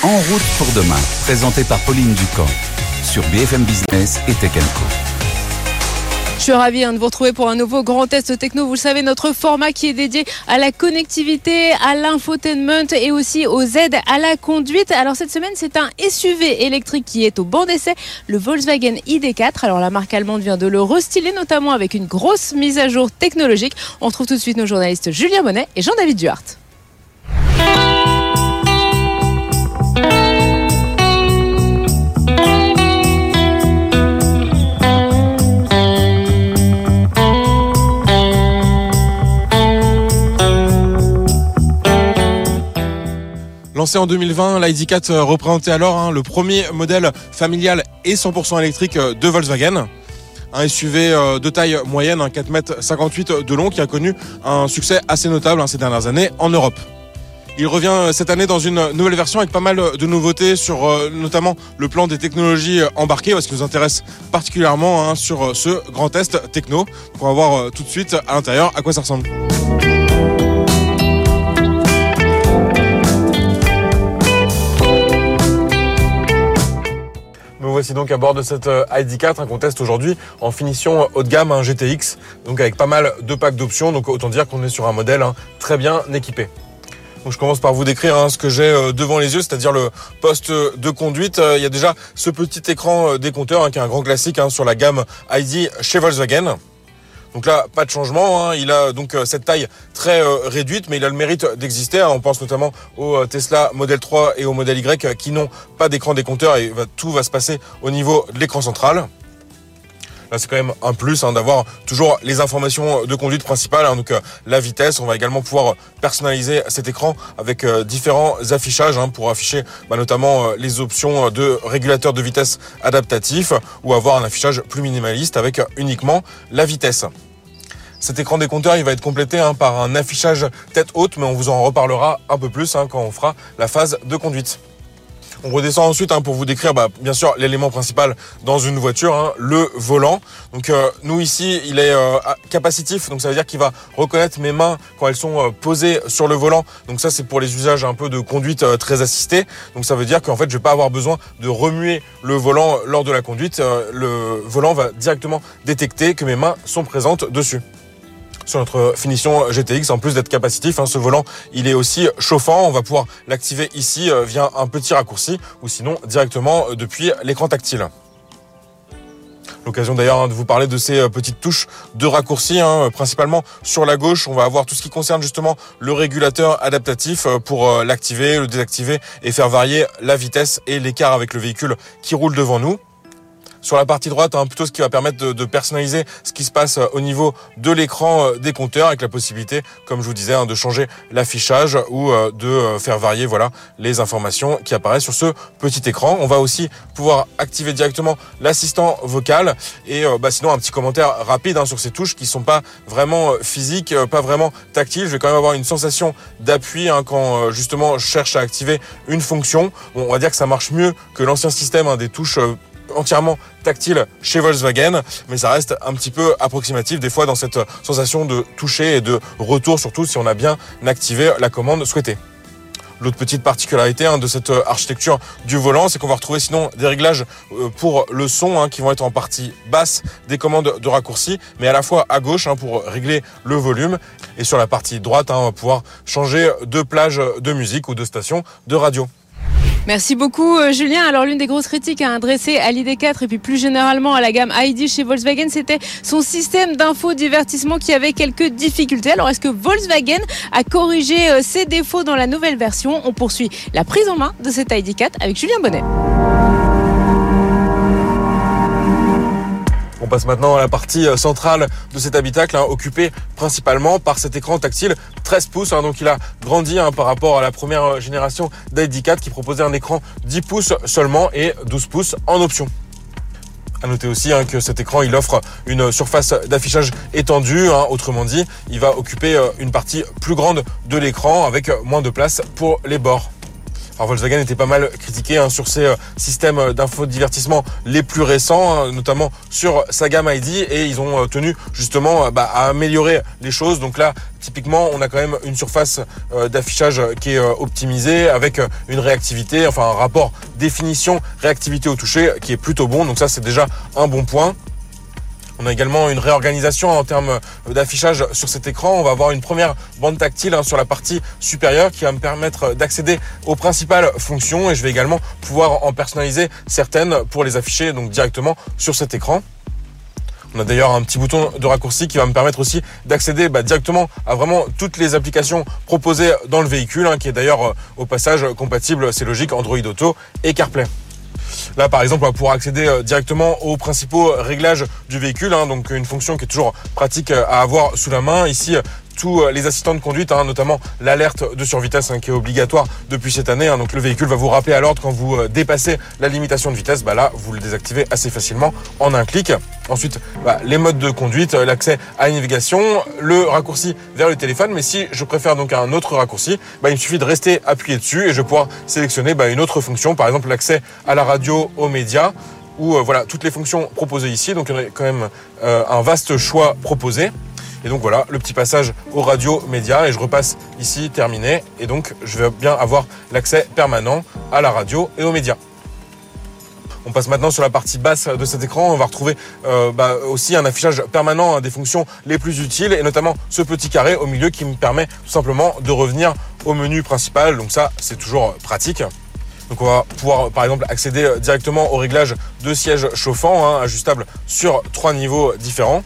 En route pour demain, présenté par Pauline Ducamp sur BFM Business et Tech & Co. Je suis ravie de vous retrouver pour un nouveau grand test techno. Vous le savez, notre format qui est dédié à la connectivité, à l'infotainment et aussi aux aides à la conduite. Alors cette semaine, c'est un SUV électrique qui est au banc d'essai, le Volkswagen ID.4. Alors la marque allemande vient de le restyler, notamment avec une grosse mise à jour technologique. On retrouve tout de suite nos journalistes Julien Bonnet et Jean-David Duhart. Lancé en 2020, l'ID.4 représentait alors le premier modèle familial et 100% électrique de Volkswagen. Un SUV de taille moyenne, 4,58 m de long, qui a connu un succès assez notable ces dernières années en Europe. Il revient cette année dans une nouvelle version avec pas mal de nouveautés sur notamment le plan des technologies embarquées, ce qui nous intéresse particulièrement sur ce grand test techno. Donc on va voir tout de suite à l'intérieur à quoi ça ressemble. Nous voici donc à bord de cette ID.4 qu'on teste aujourd'hui en finition haut de gamme, un GTX, donc avec pas mal de packs d'options, donc autant dire qu'on est sur un modèle très bien équipé. Donc je commence par vous décrire ce que j'ai devant les yeux, c'est-à-dire le poste de conduite. Il y a déjà ce petit écran décompteur qui est un grand classique sur la gamme ID chez Volkswagen. Donc là, pas de changement. Il a donc cette taille très réduite, mais il a le mérite d'exister. On pense notamment au Tesla Model 3 et au Model Y qui n'ont pas d'écran décompteur et tout va se passer au niveau de l'écran central. Là, c'est quand même un plus d'avoir toujours les informations de conduite principales. Donc la vitesse, on va également pouvoir personnaliser cet écran avec différents affichages pour afficher notamment les options de régulateur de vitesse adaptatif ou avoir un affichage plus minimaliste avec uniquement la vitesse. Cet écran décompteur, il va être complété par un affichage tête haute, mais on vous en reparlera un peu plus quand on fera la phase de conduite. On redescend ensuite pour vous décrire bien sûr l'élément principal dans une voiture, le volant. Donc nous ici, il est capacitif, donc ça veut dire qu'il va reconnaître mes mains quand elles sont posées sur le volant. Donc ça, c'est pour les usages un peu de conduite très assistée. Donc ça veut dire qu'en fait, je vais pas avoir besoin de remuer le volant lors de la conduite. Le volant va directement détecter que mes mains sont présentes dessus. Sur notre finition GTX, en plus d'être capacitif, ce volant, il est aussi chauffant. On va pouvoir l'activer ici via un petit raccourci ou sinon directement depuis l'écran tactile. L'occasion d'ailleurs de vous parler de ces petites touches de raccourci, principalement sur la gauche. On va avoir tout ce qui concerne justement le régulateur adaptatif pour l'activer, le désactiver et faire varier la vitesse et l'écart avec le véhicule qui roule devant nous. Sur la partie droite, plutôt ce qui va permettre de personnaliser ce qui se passe au niveau de l'écran des compteurs avec la possibilité, comme je vous disais, de changer l'affichage ou de faire varier les informations qui apparaissent sur ce petit écran. On va aussi pouvoir activer directement l'assistant vocal et sinon un petit commentaire rapide sur ces touches qui sont pas vraiment physiques, pas vraiment tactiles. Je vais quand même avoir une sensation d'appui quand justement je cherche à activer une fonction. Bon, on va dire que ça marche mieux que l'ancien système des touches entièrement tactile chez Volkswagen, mais ça reste un petit peu approximatif des fois dans cette sensation de toucher et de retour, surtout si on a bien activé la commande souhaitée. L'autre petite particularité de cette architecture du volant, c'est qu'on va retrouver sinon des réglages pour le son qui vont être en partie basse, des commandes de raccourci, mais à la fois à gauche pour régler le volume, et sur la partie droite, on va pouvoir changer de plage de musique ou de station de radio. Merci beaucoup Julien. Alors l'une des grosses critiques adressées à l'ID.4 et puis plus généralement à la gamme ID chez Volkswagen, c'était son système d'infodivertissement qui avait quelques difficultés. Alors est-ce que Volkswagen a corrigé ses défauts dans la nouvelle version? On poursuit la prise en main de cet ID.4 avec Julien Bonnet. On passe maintenant à la partie centrale de cet habitacle, occupé principalement par cet écran tactile 13 pouces. Donc il a grandi par rapport à la première génération d'ID.4 qui proposait un écran 10 pouces seulement et 12 pouces en option. À noter aussi que cet écran il offre une surface d'affichage étendue, autrement dit il va occuper une partie plus grande de l'écran avec moins de place pour les bords. Alors Volkswagen était pas mal critiqué sur ses systèmes d'infodivertissement les plus récents, notamment sur sa gamme ID, et ils ont tenu justement à améliorer les choses. Donc là, typiquement, on a quand même une surface d'affichage qui est optimisée avec une réactivité, enfin un rapport définition réactivité au toucher qui est plutôt bon. Donc ça, c'est déjà un bon point. On a également une réorganisation en termes d'affichage sur cet écran. On va avoir une première bande tactile sur la partie supérieure qui va me permettre d'accéder aux principales fonctions, et je vais également pouvoir en personnaliser certaines pour les afficher donc directement sur cet écran. On a d'ailleurs un petit bouton de raccourci qui va me permettre aussi d'accéder directement à vraiment toutes les applications proposées dans le véhicule, qui est d'ailleurs au passage compatible, c'est logique, Android Auto et CarPlay. Là, par exemple, on va pouvoir accéder directement aux principaux réglages du véhicule, donc une fonction qui est toujours pratique à avoir sous la main. Ici, tous les assistants de conduite, notamment l'alerte de survitesse qui est obligatoire depuis cette année. Donc le véhicule va vous rappeler à l'ordre quand vous dépassez la limitation de vitesse. Là, vous le désactivez assez facilement en un clic. Ensuite, les modes de conduite, l'accès à la navigation, le raccourci vers le téléphone. Mais si je préfère donc un autre raccourci, il me suffit de rester appuyé dessus et je vais pouvoir sélectionner une autre fonction, par exemple l'accès à la radio, aux médias, ou voilà toutes les fonctions proposées ici. Donc il y en a quand même un vaste choix proposé. Et donc voilà, le petit passage aux radios médias, et je repasse ici, terminé. Et donc je vais bien avoir l'accès permanent à la radio et aux médias. On passe maintenant sur la partie basse de cet écran. On va retrouver aussi un affichage permanent des fonctions les plus utiles, et notamment ce petit carré au milieu qui me permet tout simplement de revenir au menu principal. Donc ça, c'est toujours pratique. Donc on va pouvoir par exemple accéder directement au réglage de siège chauffant, ajustable sur 3 niveaux différents.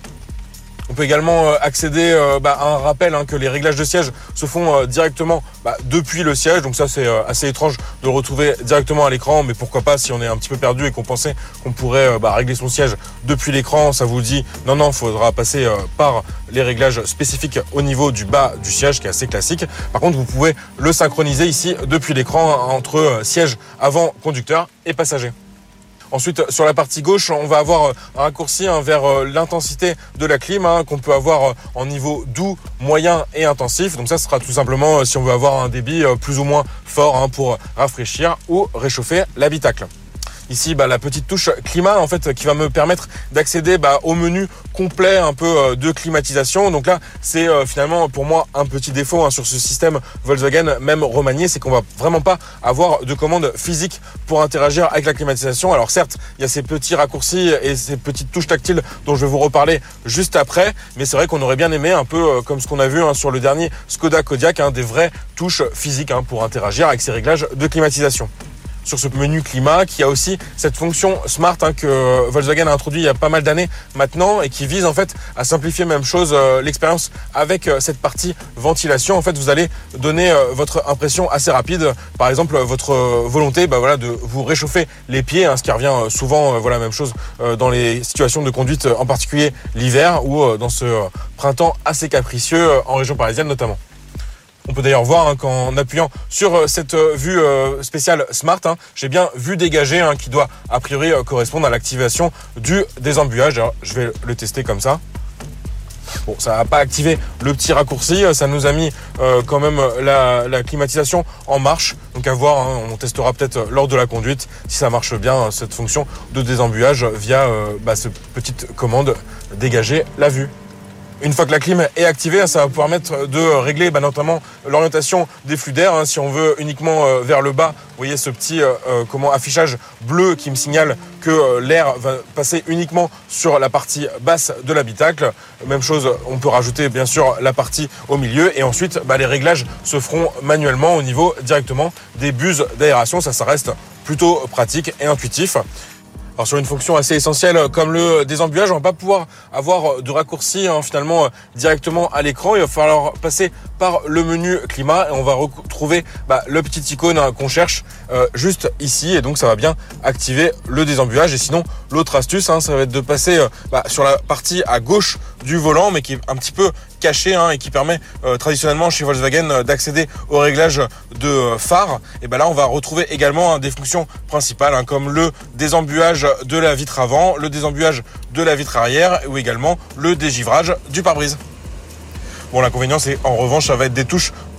On peut également accéder à un rappel que les réglages de siège se font directement depuis le siège. Donc ça, c'est assez étrange de le retrouver directement à l'écran, mais pourquoi pas si on est un petit peu perdu et qu'on pensait qu'on pourrait régler son siège depuis l'écran. Ça vous dit non, il faudra passer par les réglages spécifiques au niveau du bas du siège, qui est assez classique. Par contre, vous pouvez le synchroniser ici depuis l'écran entre siège avant conducteur et passager. Ensuite, sur la partie gauche, on va avoir un raccourci vers l'intensité de la clim, qu'on peut avoir en niveau doux, moyen et intensif. Donc ça, ce sera tout simplement si on veut avoir un débit plus ou moins fort pour rafraîchir ou réchauffer l'habitacle. Ici, la petite touche climat qui va me permettre d'accéder au menu complet un peu de climatisation. Donc là, c'est finalement pour moi un petit défaut sur ce système Volkswagen, même remanié, c'est qu'on va vraiment pas avoir de commande physique pour interagir avec la climatisation. Alors certes, il y a ces petits raccourcis et ces petites touches tactiles dont je vais vous reparler juste après, mais c'est vrai qu'on aurait bien aimé un peu comme ce qu'on a vu sur le dernier Skoda Kodiaq, des vraies touches physiques pour interagir avec ces réglages de climatisation. Sur ce menu climat, qui a aussi cette fonction smart que Volkswagen a introduit il y a pas mal d'années maintenant, et qui vise à simplifier même chose l'expérience avec cette partie ventilation. Vous allez donner votre impression assez rapide, par exemple votre volonté de vous réchauffer les pieds, ce qui revient souvent même chose dans les situations de conduite, en particulier l'hiver ou dans ce printemps assez capricieux en région parisienne notamment. On peut d'ailleurs voir qu'en appuyant sur cette vue spéciale Smart, j'ai bien vue dégagée qui doit a priori correspondre à l'activation du désembuage. Alors, je vais le tester comme ça. Bon, ça n'a pas activé le petit raccourci, ça nous a mis quand même la climatisation en marche. Donc à voir, on testera peut-être lors de la conduite si ça marche bien, cette fonction de désembuage via cette petite commande dégager la vue. Une fois que la clim est activée, ça va pouvoir permettre de régler notamment l'orientation des flux d'air. Si on veut uniquement vers le bas, vous voyez ce petit affichage bleu qui me signale que l'air va passer uniquement sur la partie basse de l'habitacle. Même chose, on peut rajouter bien sûr la partie au milieu, et ensuite les réglages se feront manuellement au niveau directement des buses d'aération. Ça reste plutôt pratique et intuitif. Alors sur une fonction assez essentielle comme le désembuage, on va pas pouvoir avoir de raccourci finalement directement à l'écran. Il va falloir passer par le menu climat, et on va retrouver le petit icône qu'on cherche juste ici, et donc ça va bien activer le désembuage. Et sinon, l'autre astuce, ça va être de passer sur la partie à gauche du volant, mais qui est un petit peu caché et qui permet traditionnellement chez Volkswagen d'accéder au réglage de phare. Et là, on va retrouver également des fonctions principales comme le désembuage de la vitre avant, le désembuage de la vitre arrière, ou également le dégivrage du pare-brise. Bon, l'inconvénient, c'est en revanche, ça va être des touches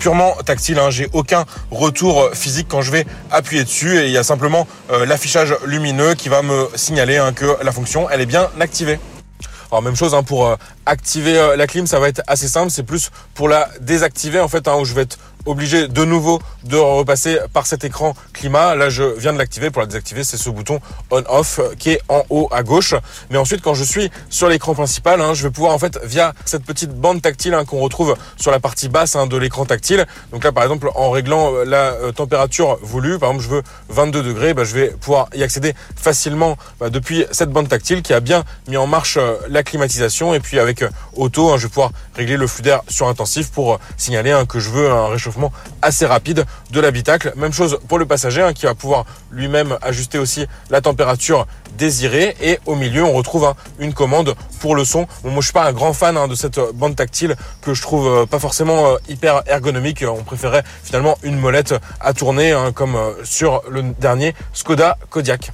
purement tactile, hein. J'ai aucun retour physique quand je vais appuyer dessus et il y a simplement l'affichage lumineux qui va me signaler que la fonction elle est bien activée. Alors même chose pour activer la clim, ça va être assez simple, c'est plus pour la désactiver en fait, où je vais être obligé de nouveau de repasser par cet écran climat. Là je viens de l'activer. Pour la désactiver, c'est ce bouton on-off qui est en haut à gauche. Mais ensuite quand je suis sur l'écran principal, je vais pouvoir en fait via cette petite bande tactile qu'on retrouve sur la partie basse de l'écran tactile. Donc là par exemple en réglant la température voulue, par exemple je veux 22 degrés, je vais pouvoir y accéder facilement depuis cette bande tactile qui a bien mis en marche la climatisation. Et puis avec auto, je vais pouvoir régler le flux d'air sur intensif pour signaler que je veux un réchauffement assez rapide de l'habitacle. Même chose pour le passager qui va pouvoir lui-même ajuster aussi la température désirée. Et au milieu, on retrouve une commande pour le son. Bon, moi, je suis pas un grand fan de cette bande tactile que je trouve pas forcément hyper ergonomique. On préférait finalement une molette à tourner comme sur le dernier Skoda Kodiaq.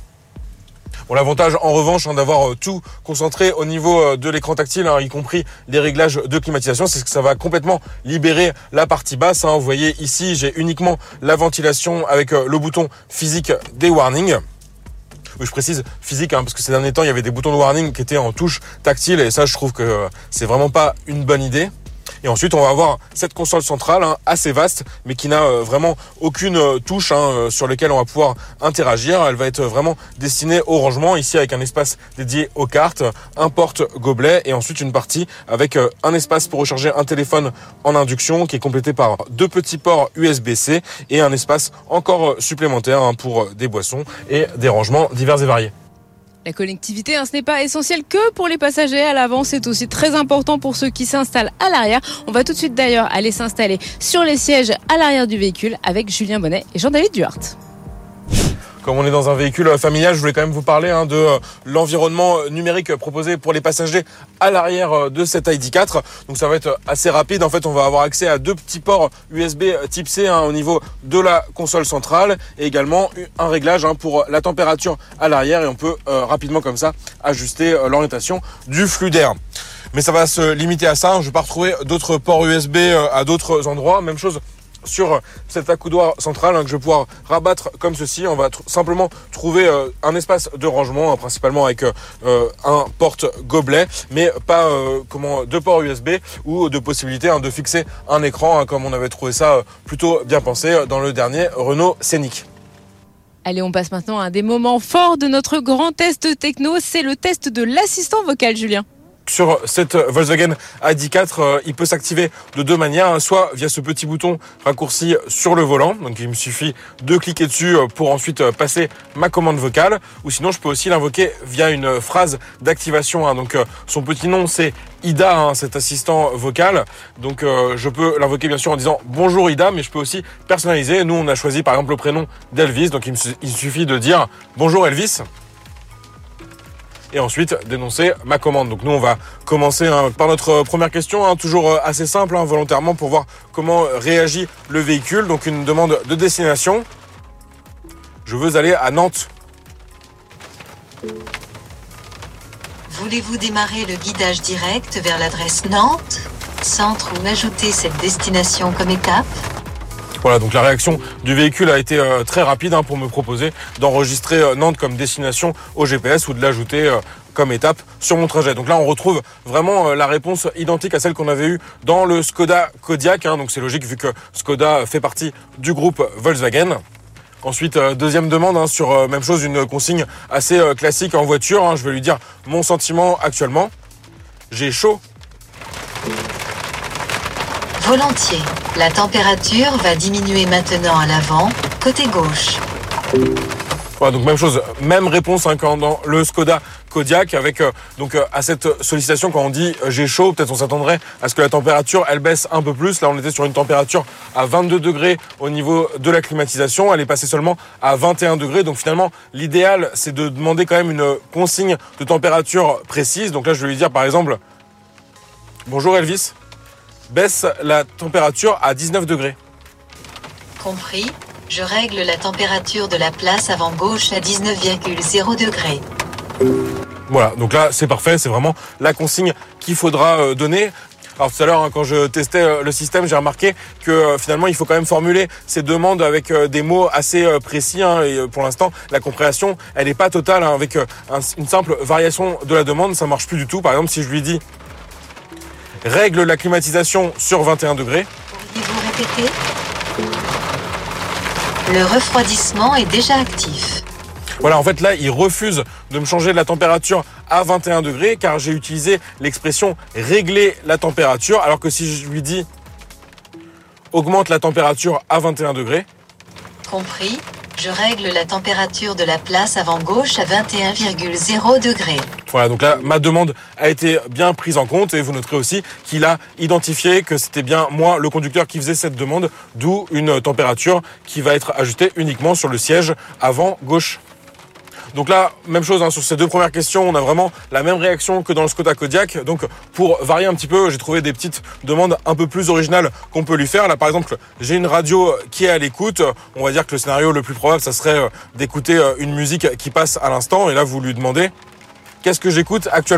Bon, l'avantage en revanche d'avoir tout concentré au niveau de l'écran tactile, y compris les réglages de climatisation, c'est que ça va complètement libérer la partie basse. Vous voyez ici, j'ai uniquement la ventilation avec le bouton physique des warnings. Oui, je précise physique parce que ces derniers temps, il y avait des boutons de warning qui étaient en touche tactile et ça, je trouve que c'est vraiment pas une bonne idée. Et ensuite, on va avoir cette console centrale assez vaste, mais qui n'a vraiment aucune touche sur laquelle on va pouvoir interagir. Elle va être vraiment destinée au rangement, ici avec un espace dédié aux cartes, un porte-gobelet et ensuite une partie avec un espace pour recharger un téléphone en induction qui est complété par 2 petits ports USB-C et un espace encore supplémentaire pour des boissons et des rangements divers et variés. La connectivité, ce n'est pas essentiel que pour les passagers à l'avant, c'est aussi très important pour ceux qui s'installent à l'arrière. On va tout de suite d'ailleurs aller s'installer sur les sièges à l'arrière du véhicule avec Julien Bonnet et Jean-David Duhart. Comme on est dans un véhicule familial, je voulais quand même vous parler de l'environnement numérique proposé pour les passagers à l'arrière de cette ID4. Donc ça va être assez rapide. En fait, on va avoir accès à 2 petits ports USB type C au niveau de la console centrale et également un réglage pour la température à l'arrière et on peut rapidement comme ça ajuster l'orientation du flux d'air. Mais ça va se limiter à ça. Je ne vais pas retrouver d'autres ports USB à d'autres endroits. Même chose sur cet accoudoir central que je vais pouvoir rabattre comme ceci. On va simplement trouver un espace de rangement principalement avec un porte-gobelet mais pas 2 ports USB ou de possibilité de fixer un écran comme on avait trouvé ça plutôt bien pensé dans le dernier Renault Scénic. Allez, on passe maintenant à un des moments forts de notre grand test techno, c'est le test de l'assistant vocal, Julien. Sur cette Volkswagen ID4, il peut s'activer de 2 manières, soit via ce petit bouton raccourci sur le volant, donc il me suffit de cliquer dessus pour ensuite passer ma commande vocale, ou sinon je peux aussi l'invoquer via une phrase d'activation. Donc son petit nom c'est Ida, cet assistant vocal, donc je peux l'invoquer bien sûr en disant bonjour Ida, mais je peux aussi personnaliser. Nous on a choisi par exemple le prénom d'Elvis, donc il suffit de dire bonjour Elvis. Et ensuite dénoncer ma commande. Donc nous on va commencer par notre première question, toujours assez simple volontairement pour voir comment réagit le véhicule. Donc une demande de destination. Je veux aller à Nantes. Voulez-vous démarrer le guidage direct vers l'adresse Nantes, centre ou ajouter cette destination comme étape ? Voilà, donc la réaction du véhicule a été très rapide pour me proposer d'enregistrer Nantes comme destination au GPS ou de l'ajouter comme étape sur mon trajet. Donc là, on retrouve vraiment la réponse identique à celle qu'on avait eue dans le Skoda Kodiaq. Donc c'est logique vu que Skoda fait partie du groupe Volkswagen. Ensuite, deuxième demande sur même chose, une consigne assez classique en voiture. Je vais lui dire mon sentiment actuellement. J'ai chaud. Volontiers. La température va diminuer maintenant à l'avant, côté gauche. Voilà, donc même chose, même réponse quand dans le Skoda Kodiaq avec à cette sollicitation quand on dit j'ai chaud, peut-être on s'attendrait à ce que la température elle baisse un peu plus. Là on était sur une température à 22 degrés au niveau de la climatisation, elle est passée seulement à 21 degrés. Donc finalement l'idéal c'est de demander quand même une consigne de température précise. Donc là je vais lui dire par exemple bonjour Elvis, baisse la température à 19 degrés. Compris. Je règle la température de la place avant gauche à 19,0 degrés. Voilà, donc là c'est parfait, c'est vraiment la consigne qu'il faudra donner. Alors tout à l'heure, quand je testais le système, j'ai remarqué que finalement, il faut quand même formuler ces demandes avec des mots assez précis. Et pour l'instant, la compréhension, elle n'est pas totale. Avec une simple variation de la demande, ça marche plus du tout. Par exemple, si je lui dis « Règle la climatisation sur 21 degrés ». Pourriez-vous répéter ? Le refroidissement est déjà actif. Voilà, en fait, là, il refuse de me changer la température à 21 degrés car j'ai utilisé l'expression « régler la température », alors que si je lui dis « augmente la température à 21 degrés », Compris, je règle la température de la place avant gauche à 21,0 degrés. voilà, donc là, ma demande a été bien prise en compte et vous noterez aussi qu'il a identifié que c'était bien moi, le conducteur, qui faisait cette demande, d'où une température qui va être ajustée uniquement sur le siège avant gauche. Donc là, même chose sur ces deux premières questions, on a vraiment la même réaction que dans le Skoda Kodiaq. Donc pour varier un petit peu, j'ai trouvé des petites demandes un peu plus originales qu'on peut lui faire. Là par exemple, j'ai une radio qui est à l'écoute. On va dire que le scénario le plus probable, ça serait d'écouter une musique qui passe à l'instant. Et là, vous lui demandez « Qu'est-ce que j'écoute actuellement ?»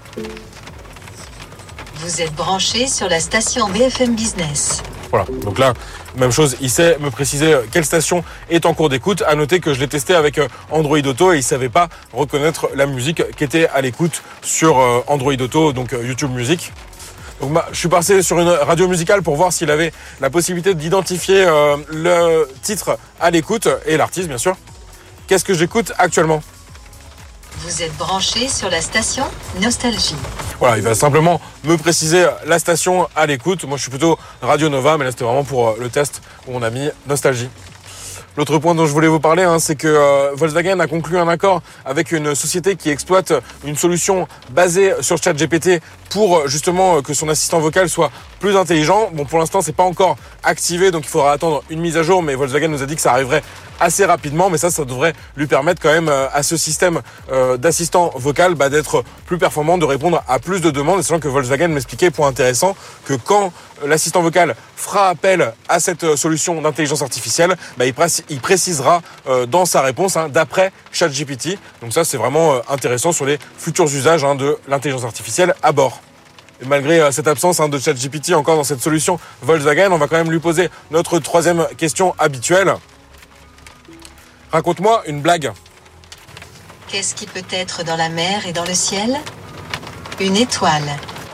Vous êtes branché sur la station BFM Business. Voilà, donc là, même chose, il sait me préciser quelle station est en cours d'écoute. À noter que je l'ai testé avec Android Auto et il ne savait pas reconnaître la musique qui était à l'écoute sur Android Auto, donc YouTube Music. Donc je suis passé sur une radio musicale pour voir s'il avait la possibilité d'identifier le titre à l'écoute et l'artiste, bien sûr. Qu'est-ce que j'écoute actuellement ? Vous êtes branché sur la station Nostalgie. Voilà, il va simplement me préciser la station à l'écoute. Moi, je suis plutôt Radio Nova, mais là, c'était vraiment pour le test où on a mis Nostalgie. L'autre point dont je voulais vous parler, c'est que Volkswagen a conclu un accord avec une société qui exploite une solution basée sur ChatGPT pour justement que son assistant vocal soit plus intelligent. Bon, pour l'instant, c'est pas encore activé, donc il faudra attendre une mise à jour, mais Volkswagen nous a dit que ça arriverait assez rapidement, mais ça devrait lui permettre quand même à ce système d'assistant vocal d'être plus performant, de répondre à plus de demandes, sachant que Volkswagen m'expliquait, point intéressant, que quand l'assistant vocal fera appel à cette solution d'intelligence artificielle, il précisera dans sa réponse d'après ChatGPT. Donc ça, c'est vraiment intéressant sur les futurs usages de l'intelligence artificielle à bord. Et malgré cette absence de ChatGPT encore dans cette solution Volkswagen, on va quand même lui poser notre troisième question habituelle. Raconte-moi une blague. Qu'est-ce qui peut être dans la mer et dans le ciel ? Une étoile.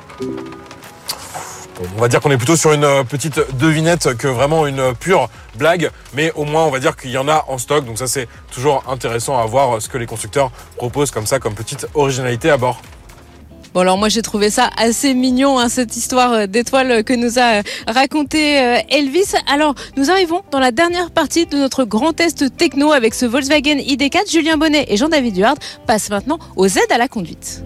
On va dire qu'on est plutôt sur une petite devinette que vraiment une pure blague, mais au moins on va dire qu'il y en a en stock, donc ça c'est toujours intéressant à voir ce que les constructeurs proposent comme ça, comme petite originalité à bord. Bon alors moi j'ai trouvé ça assez mignon, cette histoire d'étoile que nous a raconté Elvis. Alors nous arrivons dans la dernière partie de notre grand test techno avec ce Volkswagen ID4. Julien Bonnet et Jean-David Duhard passent maintenant aux aides à la conduite.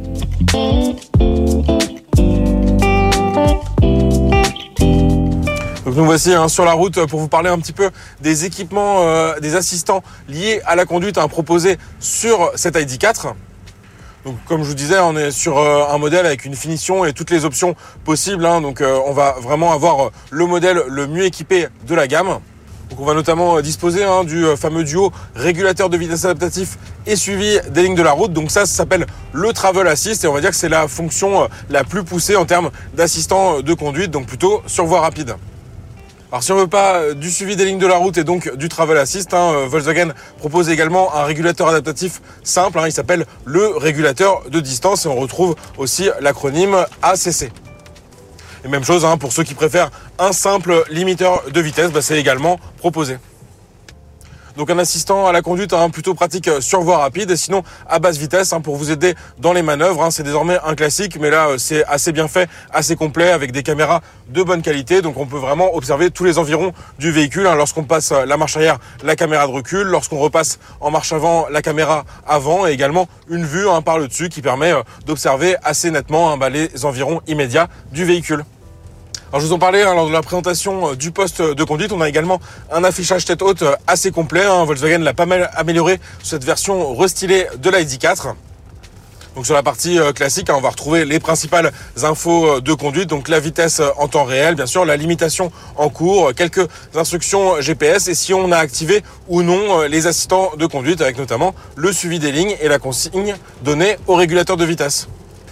Donc nous voici sur la route pour vous parler un petit peu des équipements, des assistants liés à la conduite proposés sur cette ID4. Donc comme je vous disais, on est sur un modèle avec une finition et toutes les options possibles. Donc on va vraiment avoir le modèle le mieux équipé de la gamme. Donc on va notamment disposer du fameux duo régulateur de vitesse adaptatif et suivi des lignes de la route. Donc ça s'appelle le Travel Assist et on va dire que c'est la fonction la plus poussée en termes d'assistant de conduite, donc plutôt sur voie rapide. Alors si on veut pas du suivi des lignes de la route et donc du Travel Assist, Volkswagen propose également un régulateur adaptatif simple, il s'appelle le régulateur de distance et on retrouve aussi l'acronyme ACC. Et même chose pour ceux qui préfèrent un simple limiteur de vitesse, c'est également proposé. Donc un assistant à la conduite plutôt pratique sur voie rapide et sinon à basse vitesse pour vous aider dans les manœuvres. C'est désormais un classique, mais là c'est assez bien fait, assez complet avec des caméras de bonne qualité. Donc on peut vraiment observer tous les environs du véhicule. Lorsqu'on passe la marche arrière, la caméra de recul. Lorsqu'on repasse en marche avant, la caméra avant et également une vue par le dessus qui permet d'observer assez nettement les environs immédiats du véhicule. Alors je vous en parlais lors de la présentation du poste de conduite. On a également un affichage tête haute assez complet. Volkswagen l'a pas mal amélioré sur cette version restylée de la ID4. Donc sur la partie classique, on va retrouver les principales infos de conduite. Donc la vitesse en temps réel, bien sûr, la limitation en cours, quelques instructions GPS et si on a activé ou non les assistants de conduite avec notamment le suivi des lignes et la consigne donnée au régulateur de vitesse.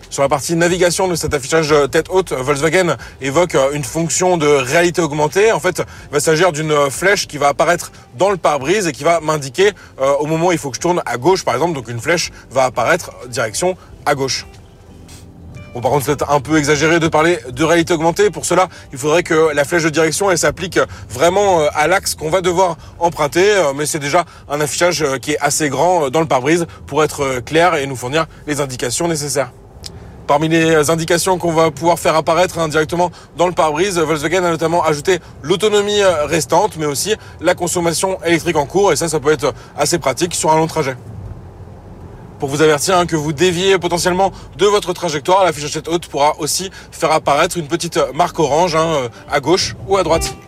Sur la partie navigation de cet affichage tête haute, Volkswagen évoque une fonction de réalité augmentée. En fait, il va s'agir d'une flèche qui va apparaître dans le pare-brise et qui va m'indiquer au moment où il faut que je tourne à gauche, par exemple. Donc une flèche va apparaître direction à gauche. Bon, par contre, c'est un peu exagéré de parler de réalité augmentée. Pour cela, il faudrait que la flèche de direction, elle s'applique vraiment à l'axe qu'on va devoir emprunter. Mais c'est déjà un affichage qui est assez grand dans le pare-brise pour être clair et nous fournir les indications nécessaires. Parmi les indications qu'on va pouvoir faire apparaître directement dans le pare-brise, Volkswagen a notamment ajouté l'autonomie restante, mais aussi la consommation électrique en cours. Et ça peut être assez pratique sur un long trajet. Pour vous avertir que vous déviez potentiellement de votre trajectoire, l'affichage tête haute pourra aussi faire apparaître une petite marque orange à gauche ou à droite.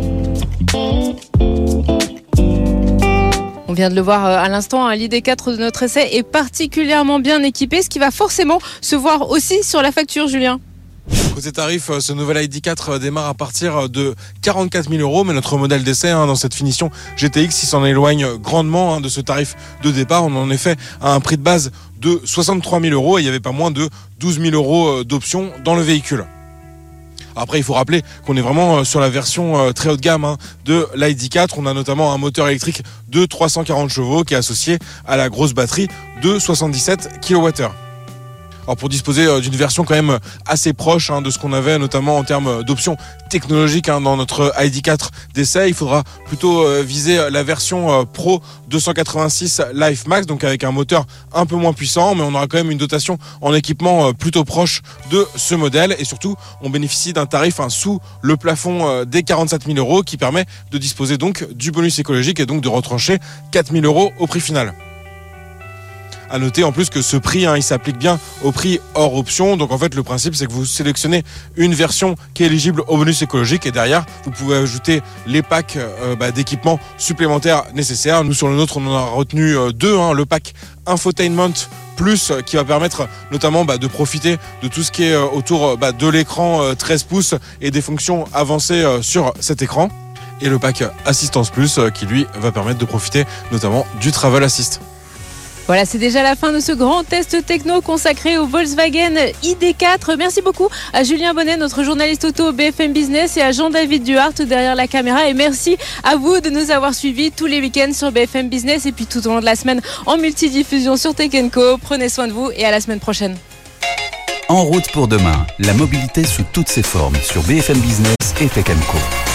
On vient de le voir à l'instant, l'ID4 de notre essai est particulièrement bien équipé, ce qui va forcément se voir aussi sur la facture, Julien. Côté tarif, ce nouvel ID4 démarre à partir de 44 000 €, mais notre modèle d'essai dans cette finition GTX, il s'en éloigne grandement de ce tarif de départ. On en est fait à un prix de base de 63 000 € et il n'y avait pas moins de 12 000 € d'options dans le véhicule. Après, il faut rappeler qu'on est vraiment sur la version très haut de gamme de l'ID4. On a notamment un moteur électrique de 340 chevaux qui est associé à la grosse batterie de 77 kWh. Alors pour disposer d'une version quand même assez proche de ce qu'on avait notamment en termes d'options technologiques dans notre ID4 d'essai, il faudra plutôt viser la version Pro 286 Life Max, donc avec un moteur un peu moins puissant, mais on aura quand même une dotation en équipement plutôt proche de ce modèle et surtout on bénéficie d'un tarif sous le plafond des 47 000 € qui permet de disposer donc du bonus écologique et donc de retrancher 4 000 € au prix final. À noter en plus que ce prix, il s'applique bien au prix hors option. Donc en fait, le principe, c'est que vous sélectionnez une version qui est éligible au bonus écologique et derrière, vous pouvez ajouter les packs d'équipements supplémentaires nécessaires. Nous, sur le nôtre, on en a retenu deux. Le pack Infotainment Plus qui va permettre notamment de profiter de tout ce qui est autour de l'écran 13 pouces et des fonctions avancées sur cet écran. Et le pack Assistance Plus qui, lui, va permettre de profiter notamment du Travel Assist. Voilà, c'est déjà la fin de ce grand test techno consacré au Volkswagen ID4. Merci beaucoup à Julien Bonnet, notre journaliste auto BFM Business, et à Jean-David Duhart derrière la caméra. Et merci à vous de nous avoir suivis tous les week-ends sur BFM Business et puis tout au long de la semaine en multidiffusion sur Tech & Co. Prenez soin de vous et à la semaine prochaine. En route pour demain, la mobilité sous toutes ses formes sur BFM Business et Tech & Co.